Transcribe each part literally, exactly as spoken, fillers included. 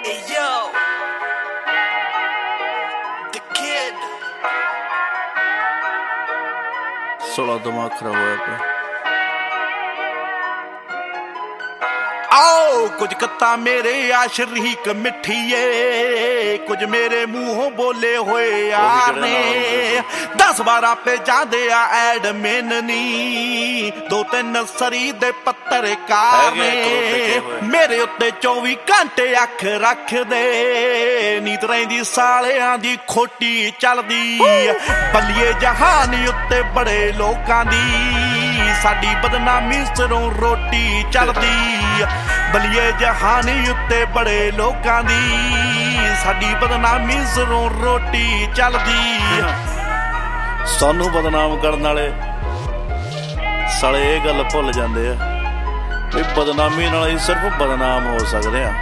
Hey yo, the kid. सोलह दिमाग खराब होया पे आओ कुछ कत्ता मेरे आ शरीक मिठीए कुछ मेरे मुंहों बोले हुए यार ने दस बारह पे जादे आ एडमिन नी दो तीन सरी दे पत्रकार ने मेरे उत्ते चौबी घंटे अख रख दे नीत रहिंदी सालियां दी खोटी चलदी बल्लिए जहान उत्ते बड़े लोकां दी साडी बदनामी सिरों रोटी चलदी बलिए जहानी उत्ते बड़े लोकां दी साडी बदनामी सिरों रोटी चलदी सानू बदनाम करन वाले साले ये गल भुल जांदे आ भी बदनामी नाल ही सिर्फ बदनाम हो सकदे आ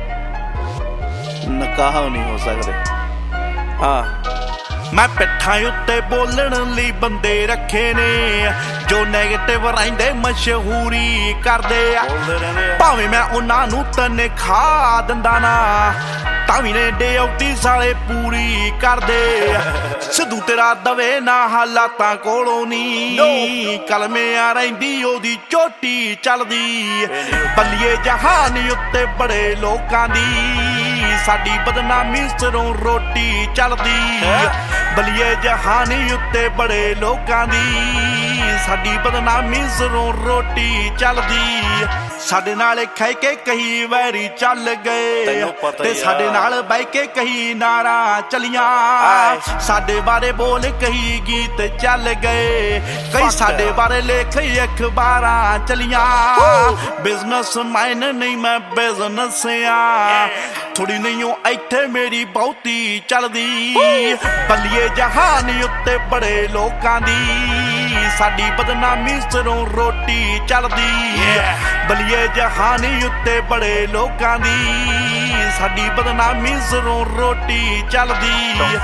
नकाह नहीं हो सकदे। हाँ मैं पिट्ठां उत्ते बोलण लई बंदे रखे ने जो नैगेटिव रहिंदे मशहूरी करदे आ भावें मैं उन्हां नूं तनखाह दिंदा ना तावी ने ड्यूटी साले पूरी करदे सिद्धू तेरा दवे ना हालातां कोलों नी कलमे आ रहिंदी ओदी चोटी चलदी बल्लिए जहान उत्ते बड़े लोकां दी साडी बदनामी सिरों रोटी चलदी बलिए जहानी उत्ते बड़े लोकां दी साडी बदनामी सिरों रोटी चलदी साडे नाल खाई के कई वैरी चल गए ते साडे नाल बह के कई नारा चलियां साडे बारे बोल कई गीत चल गए कई साडे बारे लिख अखबारां चलियां बिजनेस मैन नहीं मैं बिजनेस आ थोड़ी नहीं हो इत्थे मेरी बहुती चलदी बल्लिए जहान उत्ते बड़े लोकां दी साडी बदनामी सिरों रोटी चलदी बल्लिए जहान उत्ते बड़े लोकां दी साडी बदनामी सिरों रोटी चलदी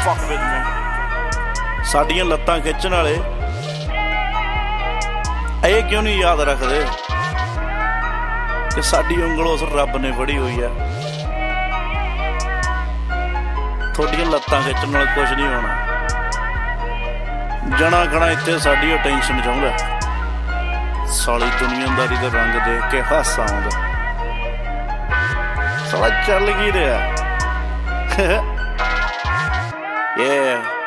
साडियां लत्तां खिच्चण वाले ਇਹ क्यों नहीं याद रखते कि साडी उंगल उस रब ने फड़ी हुई है थोड़ियां लत्तां खिच्चण नाल कुछ नहीं होना जना खना इत्थे साडी टेंशन चाहुंदा साली दुनियादारी दे रंग देख के हासा आउंदा साला चल की रहा। yeah